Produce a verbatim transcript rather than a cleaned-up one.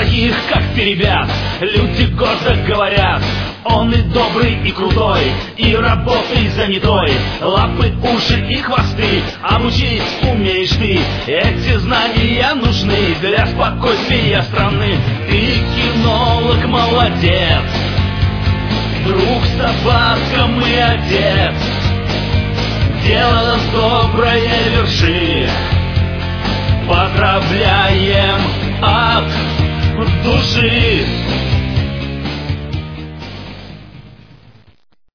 таких, как Перебят, люди гордо говорят: он и добрый, и крутой, и работой занятой. Лапы, уши и хвосты, обучить умеешь ты. Эти знания нужны для спокойствия страны. Ты кинолог, молодец, друг собакам и отец. Дело доброе верши, поздравляем от души.